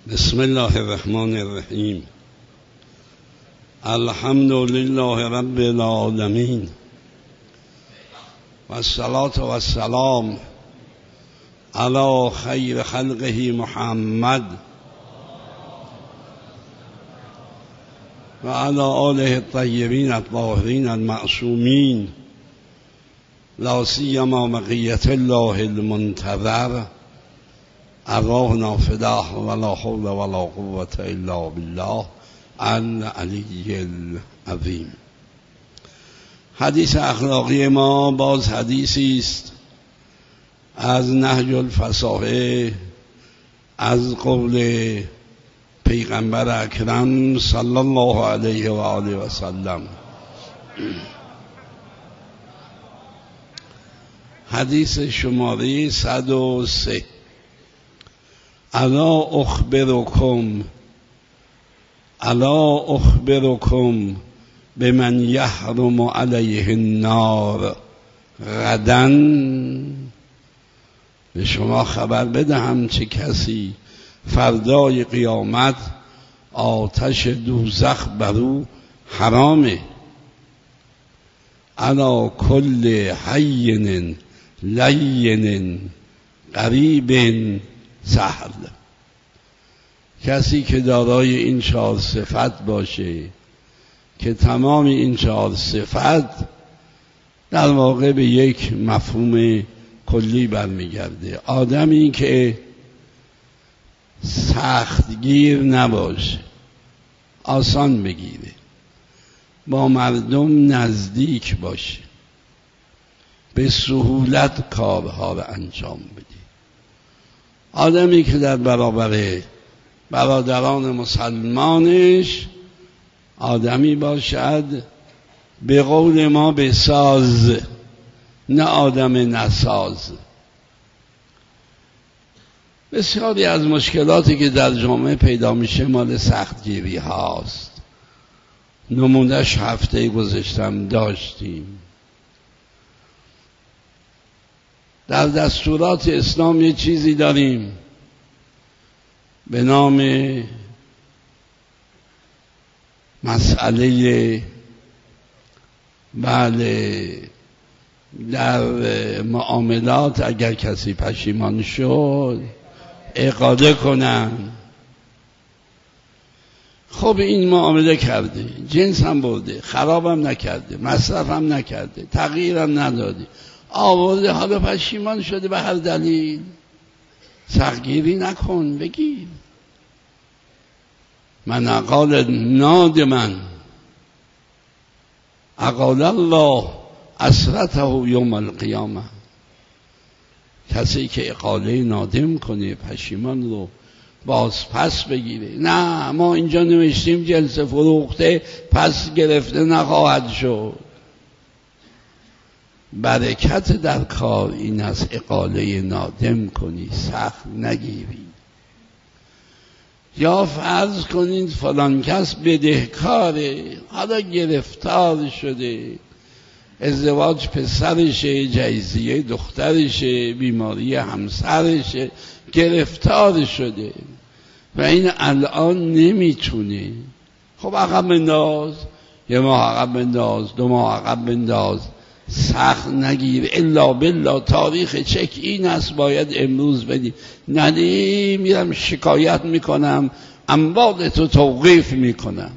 بسم الله الرحمن الرحیم. الحمد لله رب العالمین و الصلاة و السلام علی خیر خلقه محمد و علی آله الطیبین الطاهرین المعصومین، لا سیما بقیة الله المنتظر ارواحنا فداه ولا حول ولا قوة الا بالله العلی العظیم. حدیث اخلاقی ما باز حدیثی است از نهج الفصاحه، از قول پیغمبر اکرم صلی الله علیه و آله و سلم. حدیث شماره 103. الا اخبرکم بمن یحرم علیه النار غدا. به شما خبر بدهم چه کسی فردای قیامت آتش دوزخ بر او حرامه. علی کل حین لین قریب سهل. کسی که دارای این 4 صفت باشه که تمام این 4 صفت در واقع به یک مفهوم کلی برمیگرده. آدمی که سختگیر نباشه، آسان بگیره، با مردم نزدیک باشه، به سهولت کارها رو انجام بده. آدمی که در برابر برادران مسلمانش آدمی باشد به قول ما بساز، نه آدم نساز. بسیاری از مشکلاتی که در جامعه پیدا میشه مال سختگیری هاست. نمونهش هفته گذشتم داشتیم. در دستورات اسلام یه چیزی داریم به نام مسئله در معاملات اگر کسی پشیمان شد اقاله کنن. خب این معامله کرده، جنس هم برده، خرابم نکرده، مصرف هم نکرده، تغییرم نداده، آورده، حالا پشیمان شده به هر دلیل. سختگیری نکن، بگیر من اقال نادمن اقال الله اسرته یوم القیامه. کسی که اقاله نادم کنه، پشیمان رو باز پس بگیره. نه ما اینجا نوشتیم جنس فروخته پس گرفته نخواهد شد. برکت در کار این است اقاله نادم کنی، سخت نگیری. یا فرض کنید فلان کس بدهکاره، حالا گرفتار شده، ازدواج پسرشه، جهیزیه دخترشه، بیماری همسرشه، گرفتار شده و این الان نمیتونه. خب عقب بنداز، 1 ماه عقب بنداز، 2 ماه عقب بنداز، سخت نگیر. الا بالله تاریخ چک این است باید امروز بدی، ندی میرم شکایت میکنم، اموالتو توقیف میکنم.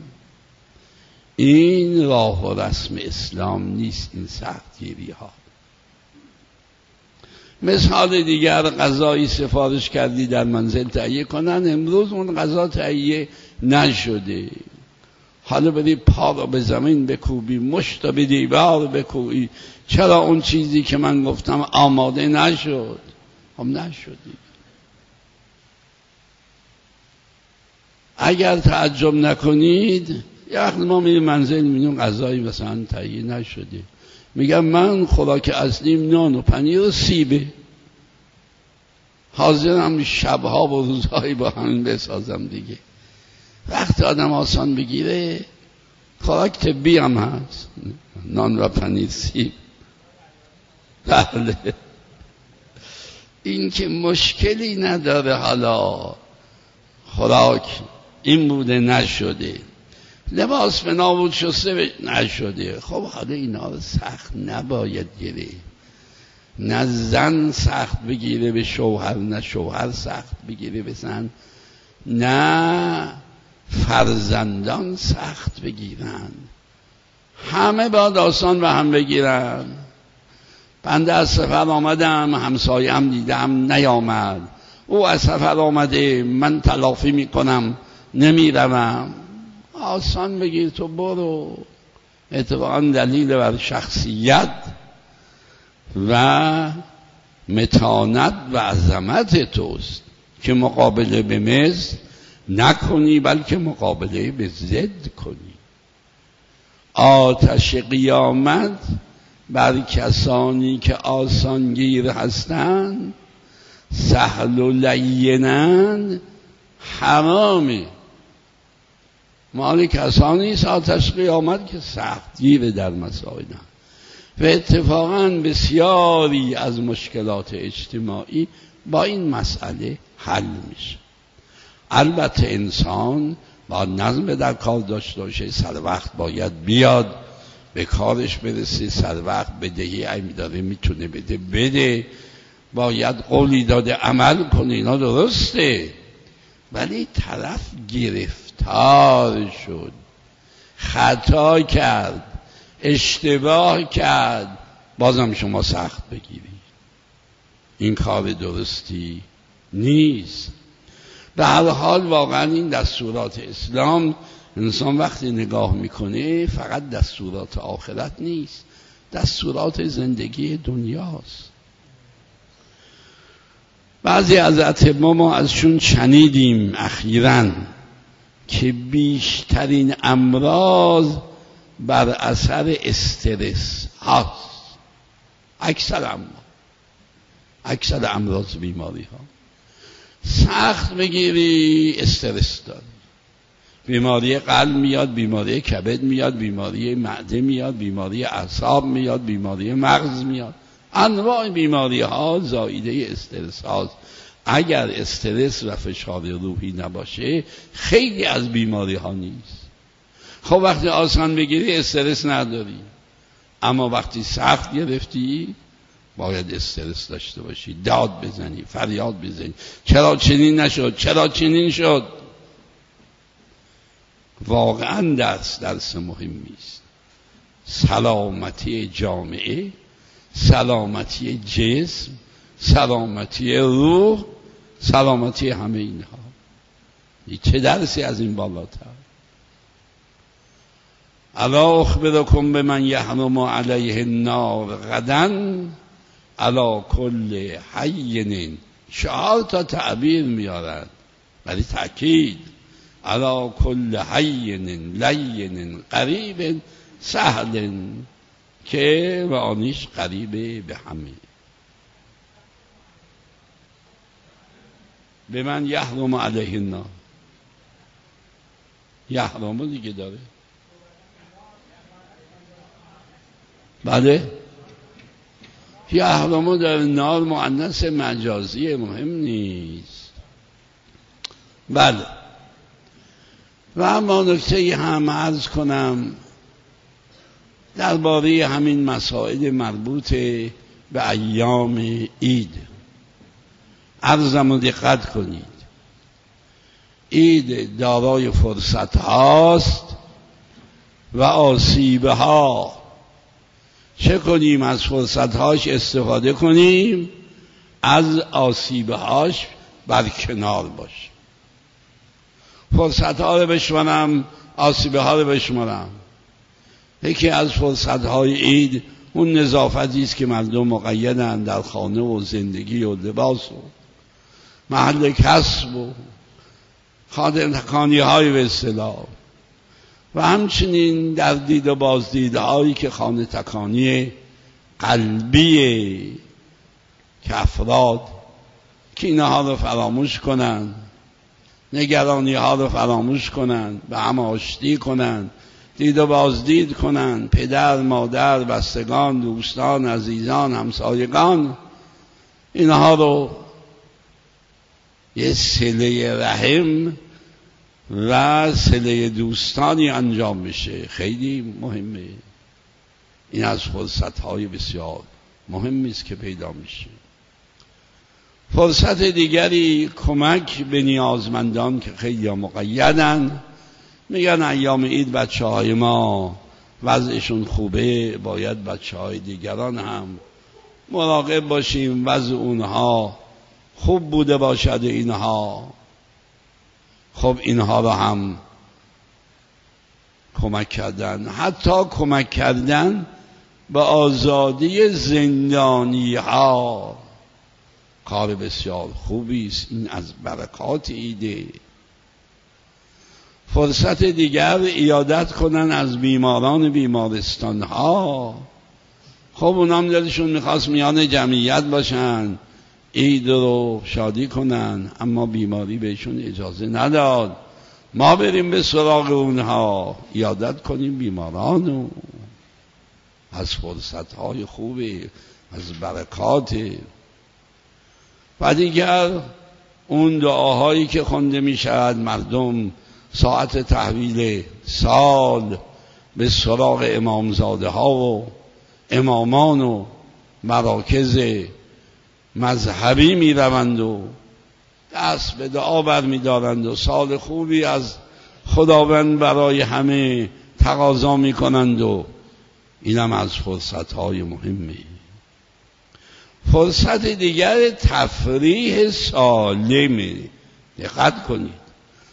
این راه و رسم اسلام نیست. این سختگیری ها. مثال دیگر، غذایی سفارش کردی در منزل تهیه کنن، امروز اون غذا تهیه نشده، حالا بری پا رو به زمین بکوبی، مشت رو به دیوار بکوبی، چرا اون چیزی که من گفتم آماده نشد؟ هم نشدی. اگر تعجب نکنید، یه وقت ما میریم منزل میبینیم غذایی مثلا تهیه نشده، میگم من خوراک اصلیم نان و پنیر و سیبه، حاضرم شبها و روزهایی با همین بسازم دیگه. وقت آدم آسان بگیره، خوراک طبی هم هست، نان و پنیر سیب. بله این که مشکلی نداره. حالا خوراک این بوده نشده، لباس به نابود شسته نشده. خب حالا اینا رو سخت نباید گرفت، نه زن سخت بگیره به شوهر، نه شوهر سخت بگیره به زن، نه فرزندان سخت بگیرن، همه با داستان و هم بگیرن. بنده از سفر آمدم، همسایم دیدم نیامد، او از سفر آمده، من تلافی میکنم نمیروم. آسان بگیر تو برو. اتفاقا دلیل بر شخصیت و متانت و عظمت توست که مقابله به مثل نکنی، بلکه مقابله به ضد کنی. آتش قیامت بر کسانی که آسانگیر هستند، سهل و لینند، حرامه. مال کسانی است آتش قیامت که سختگیر در مسائل و اتفاقا بسیاری از مشکلات اجتماعی با این مسئله حل میشه. البته انسان با نظم در کار داشته باشه، سر وقت باید بیاد به کارش برسه، سر وقت بدهی اگه داره میتونه بده، باید قولی داده عمل کنه، اینا درسته. ولی طرف گرفتار شد، خطا کرد، اشتباه کرد، بازم شما سخت بگیرید، این کار درستی نیست. به هر حال واقعا این دستورات اسلام انسان وقتی نگاه میکنه فقط دستورات آخرت نیست، دستورات زندگی دنیاست. بعضی از اتباع ما ازشون شنیدیم اخیراً که بیشترین امراض بر اثر استرس هست. اکثر امراض بیماری ها سخت بگیری استرس داری، بیماری قلب میاد، بیماری کبد میاد، بیماری معده میاد، بیماری اعصاب میاد، بیماری مغز میاد، انواع بیماری ها زاییده استرس هاست. اگر استرس و فشار روحی نباشه خیلی از بیماری ها نیست. خب وقتی آسان بگیری استرس نداری، اما وقتی سخت گرفتی باید استرس داشته باشی، داد بزنی، فریاد بزنی، چرا چنین نشد، چرا چنین شد. واقعا درس مهمی است. سلامتی جامعه، سلامتی جسم، سلامتی روح، سلامتی همه اینها. چه درسی از این بالاتر؟ الا اخبرکم بمن یحرم علیه النار غدا علی کل حین. 4 تا تعبیر میارند ولی تأکید، علی کل حین لین قریب سهل، که و آنیش قریبه به همه. به من یحرم علیه النار، یحرم دیگه داره. بله یحرم در نار مؤنث مجازی، مهم نیست. بله. و اما نکته هم عرض کنم درباره همین مسائل مربوط به ایام عید. عرضم رو دقت کنید، عید دارای فرصت هاست و آسیبه ها. چه کنیم؟ از فرصت هاش استفاده کنیم، از آسیبه هاش برکنار باش. فرصت ها رو بشمارم، آسیبه ها رو بشمارم. یکی از فرصت های عید اون نظافتی است که مردم مقیدن در خانه و زندگی و لباس و محل کسب و خانه های به اصطلاح، و همچنین در دید و بازدیدهایی که خانه تکانی قلبیه که افراد که اینها رو فراموش کنن، نگرانی ها رو فراموش کنن، به هم آشتی کنن، دید و بازدید کنن، پدر، مادر، بستگان، دوستان، عزیزان، همسایگان، اینها رو یه صله رحم و صله دوستانی انجام میشه، خیلی مهمه. این از فرصت‌های بسیار مهمی است که پیدا میشه. فرصت دیگری کمک به نیازمندان که خیلی مقیدن. میگن ایام عید بچه‌های ما وضعشون خوبه، باید بچه‌های دیگران هم مراقب باشیم وضع اونها خوب بوده باشد. اینها خب اینها رو هم کمک کردن، حتی کمک کردن به آزادی زندانی ها کار بسیار خوبی است. این از برکات ایده. فرصت دیگر عیادت کنن از بیماران بیمارستان ها. خب اونام دلشون میخواست میان جمعیت باشن، عید رو شادی کنن، اما بیماری بهشون اجازه نداد. ما بریم به سراغ اونها عیادت کنیم بیمارانو. از فرصتهای خوبه، از برکات. و دیگر اون دعاهایی که خونده می شود، مردم ساعت تحویل سال به سراغ امامزاده ها و امامان و مراکز مذهبی می روند و دست به دعا بر می دارند و سال خوبی از خداوند برای همه تقاضا می کنند و اینم از فرصتهای مهمه. فرصت دیگر تفریح سالمه. دقت کنید،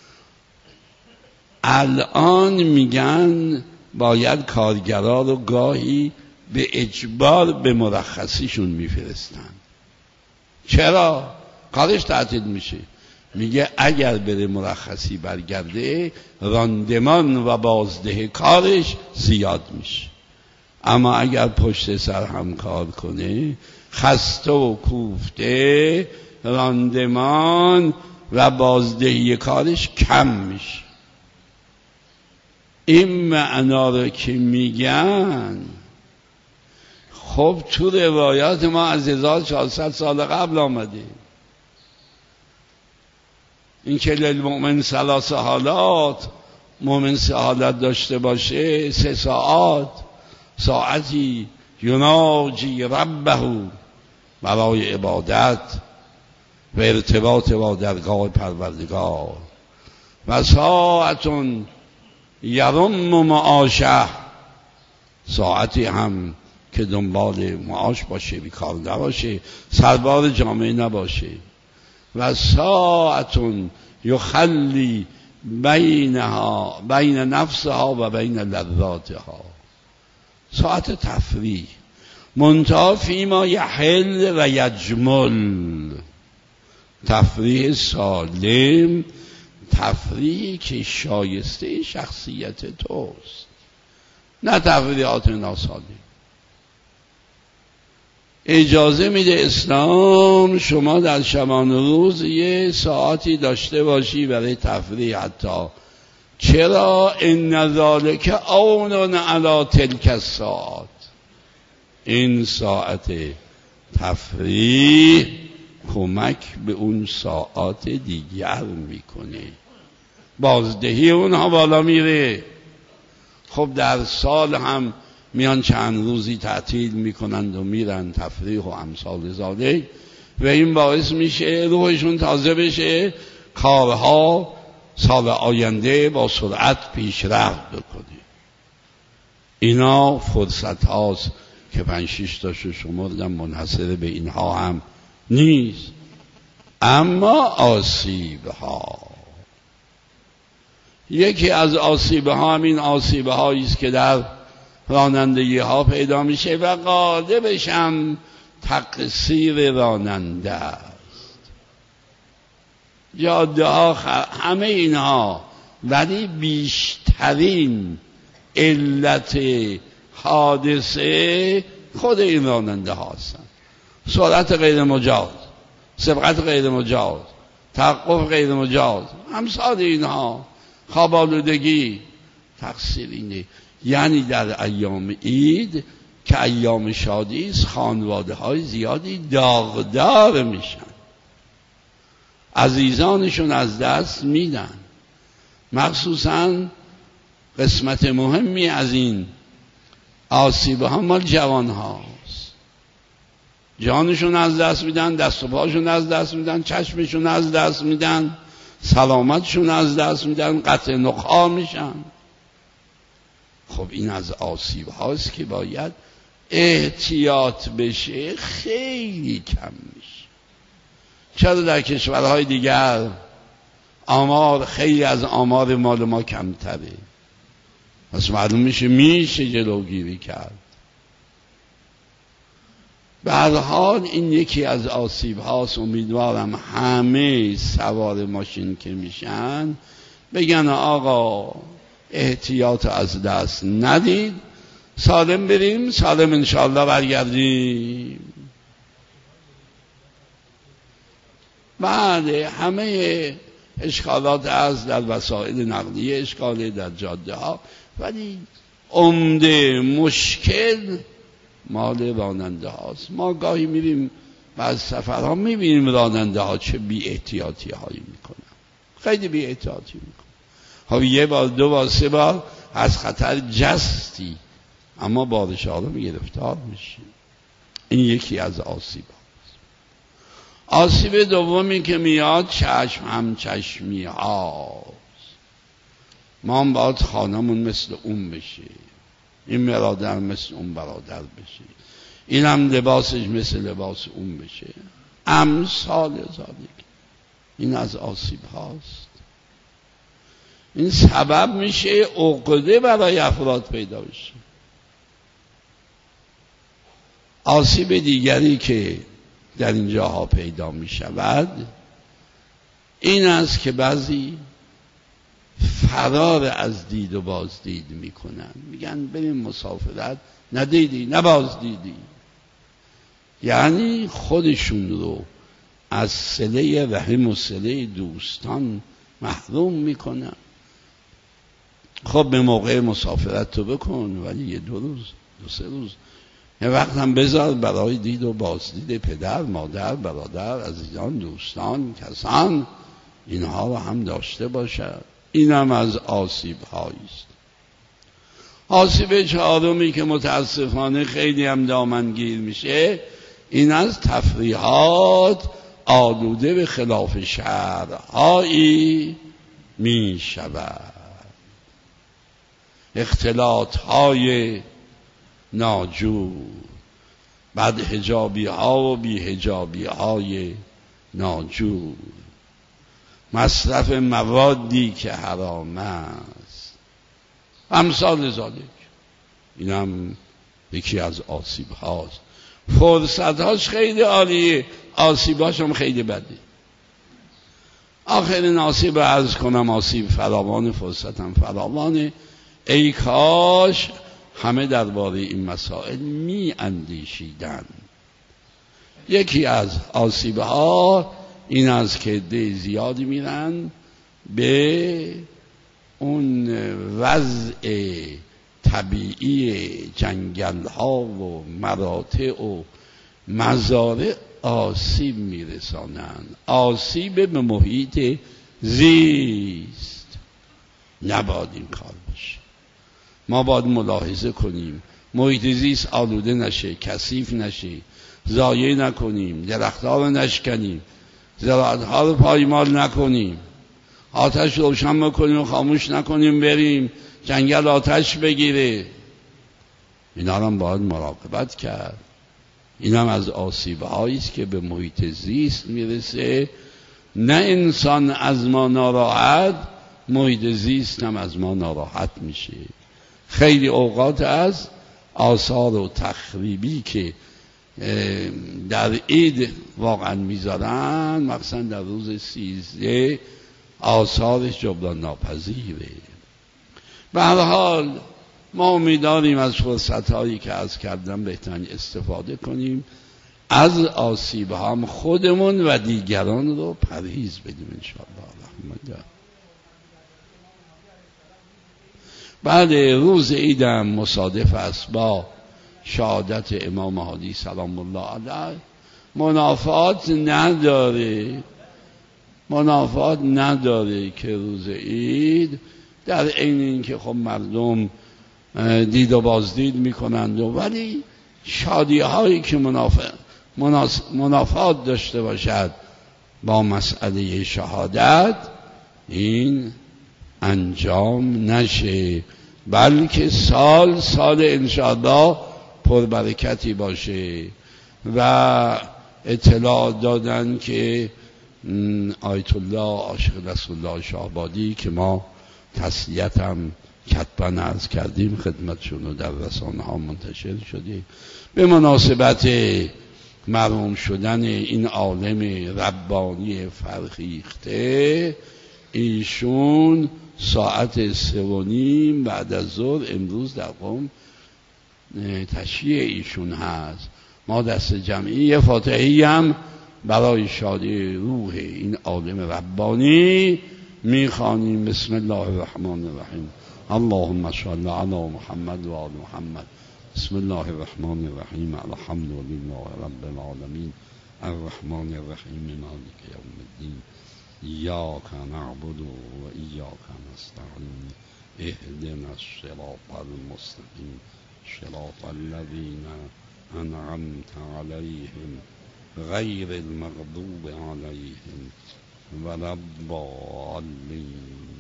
الان میگن باید کارگرا رو گاهی به اجبار به مرخصیشون میفرستن. چرا؟ کارش تعطیل میشه. میگه اگر بره مرخصی برگرده راندمان و بازده کارش زیاد میشه، اما اگر پشت سر هم کار کنه خسته و کوفته راندمان و بازدهی کارش کم میشه. این معنا رو که میگن خب تو روایات ما از 1400 سال قبل آمده. این که للمؤمن 3 حالات، مؤمن 3 حالت داشته باشه، 3 ساعت، ساعتی یناجی ربه برای عبادت و ارتباط با درگاه پروردگار، و ساعتون یرم معاشه، ساعتی هم که دنبال معاش باشه، بیکار نباشه، سربار جامعه نباشه، و ساعتون یخلی بینها بین نفسها و بین لذاتها، ساعت تفریح. منتها فیما یحل و یجمل، تفریح سالم، تفریحی که شایسته شخصیت توست، نه تفریحات ناسالم. اجازه میده اسلام شما در شبانه روز یه ساعتی داشته باشی برای تفریح حتی. چرا؟ ان ذالک عون علی تلک الساعات، این ساعت تفریح کمک به اون ساعات دیگر میکنه، بازدهی اونها بالا میره. خب در سال هم میان چند روزی تعطیل میکنند و میرن تفریح و امثال ذالک، و این باعث میشه روحشون تازه بشه، کارها سال آینده با سرعت پیشرفت بکنه. اینا فرصت هاست که 5-6 تاشو شمردم، منحصر به اینها هم نیست. اما آسیب ها، یکی از آسیب ها همین آسیب هایی است که در رانندگی ها پیدا میشه و غالبش هم تقصیر راننده است. جاده ها همه اینها، ولی بیشترین علت حادثه خود این راننده ها هستند. سرعت غیر مجاز، سبقت غیر مجاز، توقف غیر مجاز، امثال اینها، خواب آلودگی. تقصیر اینه. یعنی در ایام عید که ایام شادی است، خانواده های زیادی داغدار میشن. عزیزانشون از دست میدن. مخصوصا قسمت مهمی از این آسیب ها مال جوان هاست. جانشون از دست میدن، دست و پاشون از دست میدن، چشمشون از دست میدن، سلامتشون از دست میدن، قطع نخاع میشن. خب این از آسیب هاست که باید احتیاط بشه، خیلی کم میشه. چرا در کشورهای دیگر آمار خیلی از آمار مال ما کمتره؟ پس معلوم میشه جلوگیری کرد. به هر حال این یکی از آسیب هاست. امیدوارم همه سوار ماشین که میشن بگن آقا احتیاط از دست ندید، سالم بریم، سالم انشاءالله برگردیم. بله، همه اشکالات از در وسایل نقلیه، اشکاله در جاده ها، ولی عمده مشکل مال راننده هاست. ما گاهی میریم بعض سفرها میبینیم راننده ها چه بی احتیاطی هایی میکنن، خیلی بی احتیاطی میکنن. خب یه بار دو بار سه بار از خطر جستی، اما بارش آدم گرفتار میشیم. این یکی از آسیب هاست. آسیب دومی که میاد چشم همچشمی هاست. ما هم باید خانمون مثل اون بشه، این برادر مثل اون برادر بشه، این هم لباسش مثل لباس اون بشه، امثال ذالک. این از آسیب هاست. این سبب میشه عقده برای افراد پیدا بشه. آسیب دیگری که در این جاها پیدا می شود این است که بعضی فرار از دید و بازدید می کنن. میگن بریم مسافرت، ندیدی نبازدیدی. یعنی خودشون رو از صله رحم و صله دوستان محروم می کنن. خب به موقع مسافرت تو بکن، ولی یه دو روز دو سه روز یه وقت هم بذار برای دید و بازدید پدر، مادر، برادر، عزیزان، دوستان، کسان، اینها رو هم داشته باشد. این هم از آسیب هاییست. آسیب چهارمی که متاسفانه خیلی هم دامنگیر میشه این از تفریحات آلوده به خلاف شرع‌هایی می شود. اختلاط های ناجور، بعد حجابی ها و بی حجابی های ناجور، مصرف موادی که حرام است، امثال ذالک. این هم یکی از آسیب هاست. فرصت هاش خیلی عالیه، آسیب هاش هم خیلی بده. آخرین آسیب عرض کنم، آسیب فراوان، فرصت هم فراوانه. ای کاش همه درباره این مسائل می اندیشیدن. یکی از آسیب ها این است که عده زیادی میرن به اون وضع طبیعی جنگل ها و مراتع و مزارع آسیب میرسانند. آسیب به محیط زیست. نباید این کار باشه. ما باید ملاحظه کنیم محیط زیست آلوده نشه، کثیف نشه، ضایع نکنیم، درخت‌ها رو نشکنیم، زراعت‌ها رو پایمال نکنیم، آتش روشن بکنیم و خاموش نکنیم بریم جنگل آتش بگیره. اینا هم باید مراقبت کرد. این هم از آسیب‌هایی است که به محیط زیست میرسه. نه انسان از ما ناراحت، محیط زیست هم از ما ناراحت میشه. خیلی اوقات از آثار و تخریبی که در عید واقعا میذارن، مثلا در روز 13 آثارش جبران ناپذیره. به هر حال ما امیدواریم از فرصت‌هایی که عرض کردم بهترین استفاده کنیم، از آسیب هم خودمون و دیگران رو پرهیز بدیم انشاءالله. رحمت. بعد روز عیدم مصادف است با شهادت امام هادی سلام الله علیه، منافات نداره. منافات نداره که روز عید در عین اینکه خب مردم دید و بازدید میکنند ولی شادی هایی که منافات داشته باشد با مسئله شهادت این انجام نشه، بلکه سال انشاءالله پربرکتی باشه. و اطلاع دادن که آیت الله عاشق رسول الله شاهبادی که ما تسلیت هم کتبا عرض کردیم خدمتشون و در رسانه ها منتشر شده، به مناسبت مرحوم شدن این عالم ربانی فرخیخته، ایشون ساعت 3:30 بعد از ظهر امروز در قم تشییع ایشون هست. ما دست جمعی یه فاتحه‌ای هم برای شادی روح این عالم ربانی میخوانیم. بسم الله الرحمن الرحیم. اللهم صل علی محمد و آل محمد. بسم الله الرحمن الرحیم. الحمد لله رب العالمین الرحمن الرحیم مالک یوم الدین ایاک نعبد و ایاک نستعین اهدنا الصراط المستقیم صراط الذین انعمت علیهم غیر المغضوب علیهم ولا الضالین.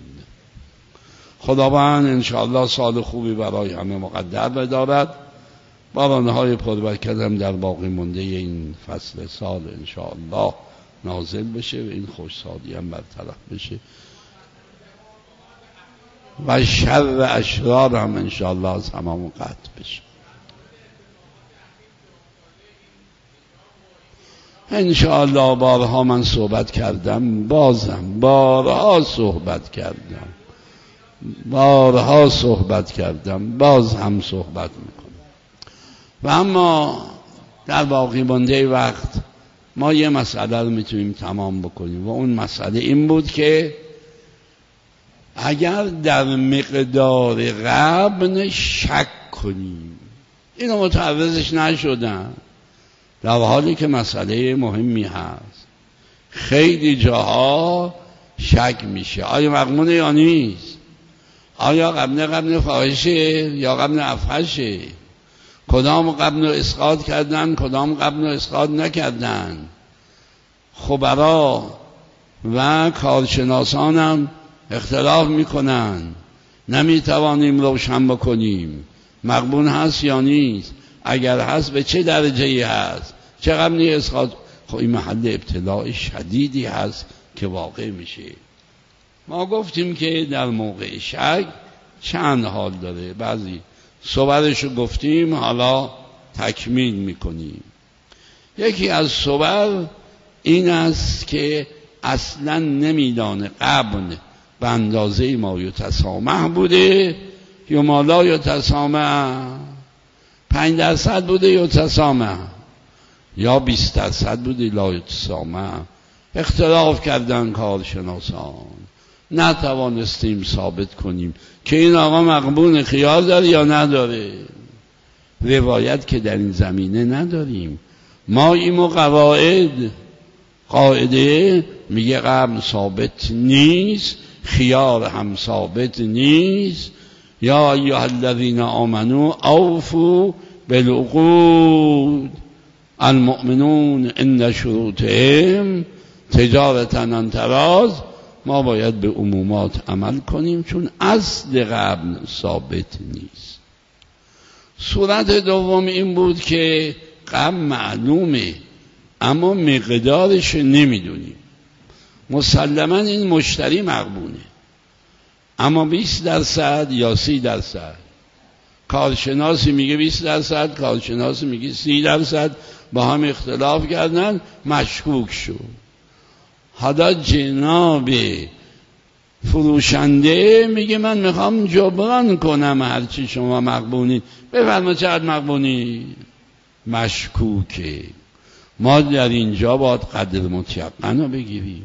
خداوند انشاءالله سال خوبی برای همه مقدر بدارد، بارانهای پربرکت هم در باقی مونده این فصل سال انشاءالله نازل بشه و این خوشسالی هم برطرف بشه و شر اشرار هم انشاءالله از هممون قطع بشه. انشاءالله بارها من صحبت کردم، بارها صحبت کردم، باز هم صحبت میکنم. و اما در باقی مانده وقت ما یه مسئله رو میتونیم تمام بکنیم و اون مسئله این بود که اگر در مقدار غبن شک کنیم، اینو متعرضش نشدن در حالی که مسئله مهمی هست. خیلی جاها شک میشه آیا مغمونه یا نیست، آیا غبن فاحشه یا غبن افحشه، کدام غبن رو اسقاط کردن کدام غبن رو اسقاط نکردن. خبرا و کارشناسان هم اختلاف میکنن، نمیتوانیم روشن بکنیم مغبون هست یا نیست، اگر هست به چه درجه‌ای هست، چه غبنی اسقاط. خب این محل ابتلاع شدیدی هست که واقع میشه. ما گفتیم که در موقع شک چند حال داره، بعضی صورش رو گفتیم، حالا تکمیل میکنیم. یکی از صور این است که اصلا نمیدانه غبن به اندازه ما یتسامح بوده یا ما لا یتسامح، 5% بوده یتسامح یا 20% بوده لا یتسامح. اختلاف کردن کارشناسان، نتوانستیم ثابت کنیم که این آقا مقبول خیال داره یا نداره. روایت که در این زمینه نداریم. ما این قاعده میگه قبل ثابت نیست، خیال هم ثابت نیست. یا ایها الذین آمنوا اوفوا بالعقود المؤمنون عند شروطهم تجارتا عن تراض. ما باید به عمومات عمل کنیم چون اصل قبل ثابت نیست. صورت دوم این بود که قبل معلومه اما مقدارش نمیدونیم. مسلما این مشتری مغبونه، اما 20% یا 30%. کارشناسی میگه 20%، کارشناسی میگه 30%، با هم اختلاف کردن، مشکوک شد. حالا جناب فروشنده میگه من میخوام جبران کنم هرچی شما مغبونید، بفرما چقدر مغبونی. مشکوکه. ما در اینجا باید قدر متیقن رو بگیریم.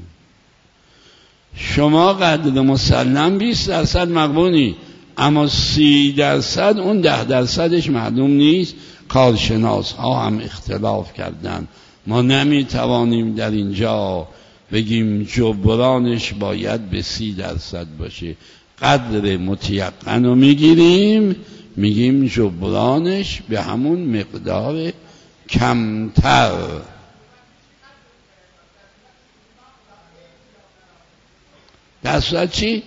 شما قدر مسلم 20% مغبونی، اما 30% اون 10%ش معلوم نیست. کارشناس ها هم اختلاف کردن. ما نمیتوانیم در اینجا بگیم جبرانش باید به 30% باشه. قدر متیقن رو میگیریم، میگیم جبرانش به همون مقدار کمتر. در صورت چی؟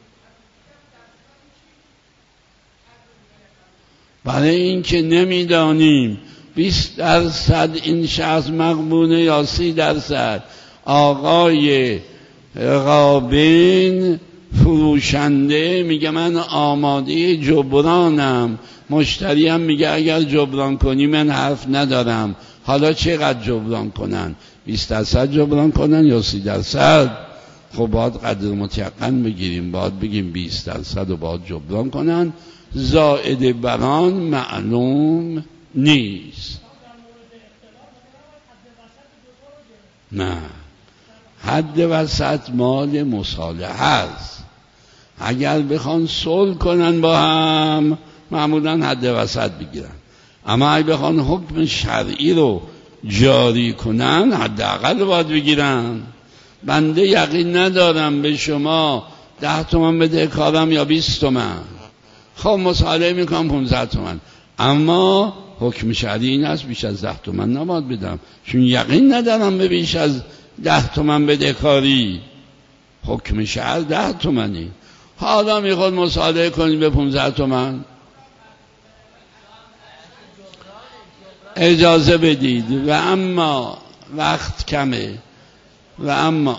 برای اینکه نمیدانیم 20% این شخص مقبونه یا 30%. آقای رابین فروشنده میگه من آماده جبرانم، مشتری هم میگه اگر جبران کنی من حرف ندارم. حالا چقدر جبران کنن؟ 20% جبران کنن یا 30%؟ خب باید قدر متیقن بگیریم، باید بگیم 20% رو باید جبران کنن، زائد بران معلوم نیست. نه، حد وسط مال مصالحه است. اگر بخوان صلح کنن با هم معمولا حد وسط بگیرن، اما اگه بخوان حکم شرعی رو جاری کنن حداقل باید بگیرن. بنده یقین ندارم به شما 10 تومن بده کارم یا 20 تومن، خب مصالحه میکنم 15 تومن، اما حکم شرعی این است بیش از 10 تومن نباید بدم، چون یقین ندارم به بیش از 10 تومن بده کاری. حکم شرع 10 تومنی، حالا میخواد مصالحه کنید به 15 تومن، اجازه بدید. و اما وقت کمه، و اما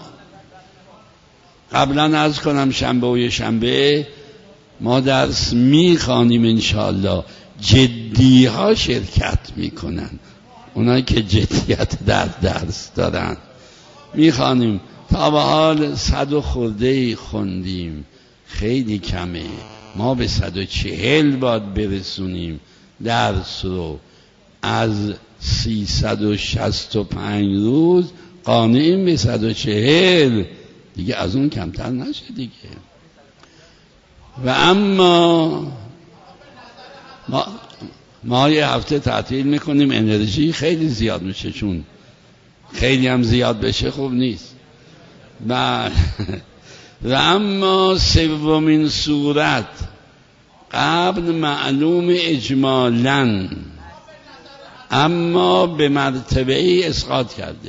قبلا عرض کنم شنبه و شنبه ما درس میخوانیم انشاءالله، جدی ها شرکت میکنن، اونایی که جدیت در درس دارن میخوانیم. تا به حال 100 و خورده خوندیم، خیلی کمه. ما به 140 باید برسونیم درس رو. از 365 روز قانعیم به 140 دیگه، از اون کمتر نشه دیگه. و اما ما یه هفته تعطیل میکنیم، انرژی خیلی زیاد میشه، چون خیلی هم زیاد بشه خوب نیست. و اما سومین صورت قبل معلوم اجمالاً، اما به مرتبه ای اسقاط کرده.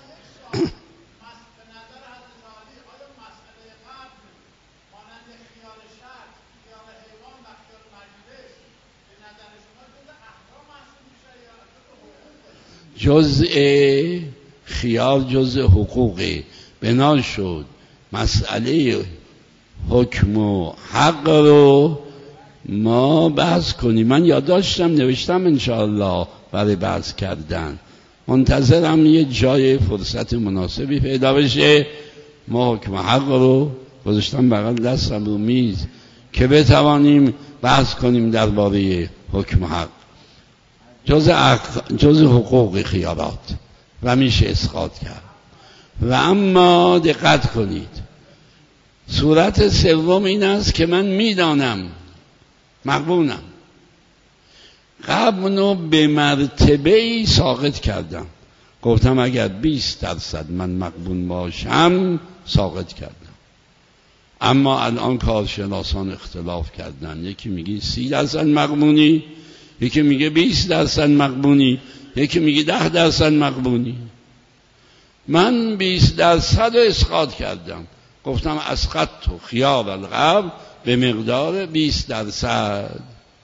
جزء خیال جزء حقوقی بنا شد. مسئله حکم و حق رو ما بحث کنیم. من یادداشتم نوشتم انشاءالله برای بحث کردن، منتظرم یه جای فرصت مناسبی پیدا بشه. ما حکم و حق رو گذاشتم بغل دستم رو میز که بتوانیم بحث کنیم درباره حکم و حق، جز حقوق خیالات و میشه اسقاط کرد. و اما دقت کنید، صورت سوم این است که من میدانم مقبونم، قبلو به مرتبه ای ساقط کردم، گفتم اگر 20% من مقبون باشم ساقط کردم. اما الان کارشناسان اختلاف کردن، یکی میگه 30% مقبونی، یکی میگه 20% مقبونی، یکی میگه 10% مقبونی. من 20% رو اسقاط کردم، گفتم اسقطت خیار القبل به مقدار 20%،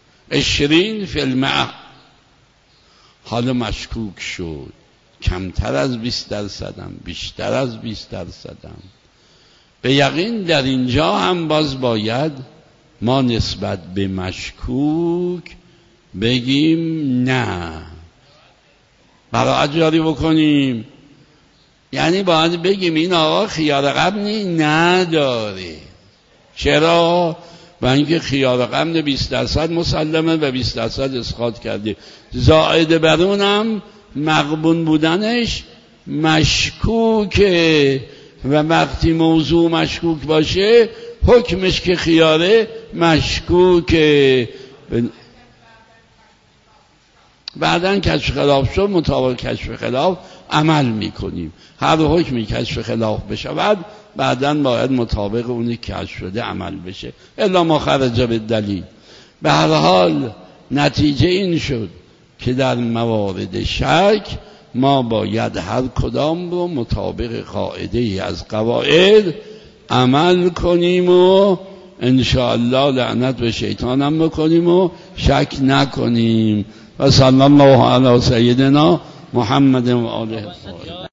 20%. حالا مشکوک شد، کمتر از 20%م، بیشتر از 20%م. به یقین در اینجا هم باز باید ما نسبت به مشکوک بگیم نه، براعت جاری بکنیم. یعنی باید بگیم این آقا خیار قبلی نداره. چرا؟ و اینکه خیار قبل 20% مسلمه و 20% اسقاط کرده، زائد بر اونم مقبون بودنش مشکوکه. و وقتی موضوع مشکوک باشه حکمش که خیاره مشکوکه. بعداً کشف خلاف شد، مطابق کشف خلاف عمل میکنیم. هر حکمی کشف خلاف بشود بعداً باید مطابق اونی کشف شده عمل بشه، الا ما خرج بالدلیل. به هر حال نتیجه این شد که در موارد شک ما باید هر کدام رو مطابق قاعده از قواعد عمل کنیم و انشاءالله لعنت به شیطان هم بکنیم و شک نکنیم. و صلی الله علی سیدنا محمد و آله.